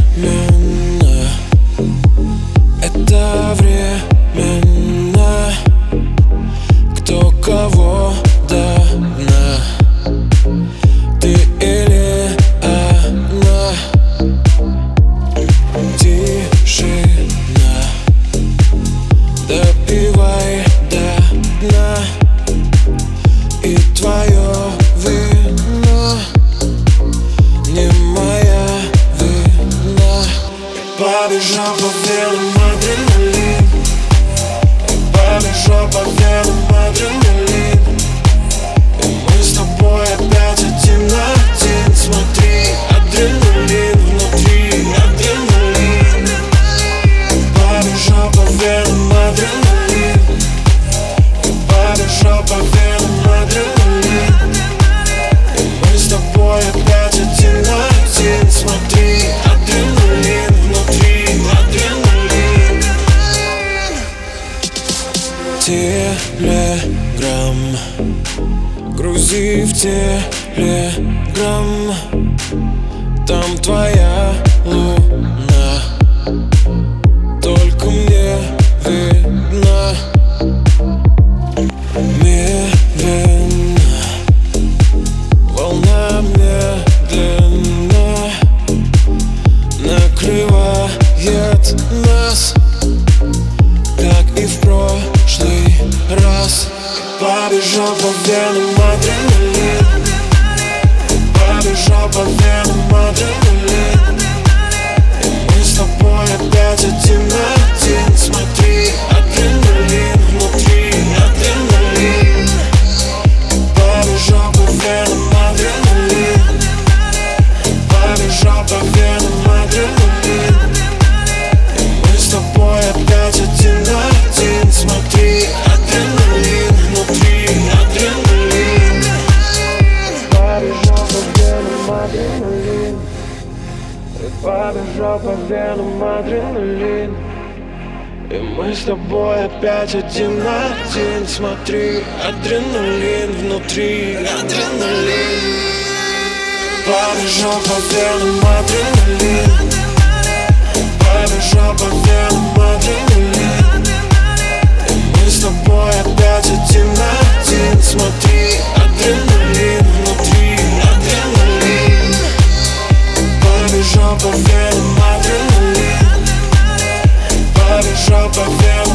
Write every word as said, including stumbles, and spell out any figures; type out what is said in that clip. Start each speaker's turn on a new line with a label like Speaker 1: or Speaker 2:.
Speaker 1: временно, это временно. Кто кого до дна, ты или она? Тишина, допивай до дна. И твое вино не моя вина. Побежал по венам адреналин, побежал по венам адреналин. И мы с тобой опять один на один. Смотри, адреналин внутри, адреналин. Побежал по венам адреналин, побежал по венам адреналин. И мы с тобой опять один на один. Смотри, адреналин внутри, адреналин. Телеграм, грузи в телеграм. Там твоя луна, только мне видна. Медленно, волна медленно накрывает нас, как и в прошлый раз. Побежал по венам адреналин, побежал по венам адреналин. И мы с тобой опять один на один. Смотри, адреналин внутри, адреналин. Побежал по венам адреналин, побежал по венам адреналин. И мы с тобой опять один на один. Смотри, адреналин внутри, адреналин. Побежал по венам адреналин, побежал по венам адреналин. И мы с тобой опять один на один. Смотри, адреналин внутри, адреналин. Побежал по венам адреналин, побежал по венам адреналин. И мы с тобой опять один на один. Смотри, адреналин внутри, адреналин. Побежал по венам адреналин, побежал по венам.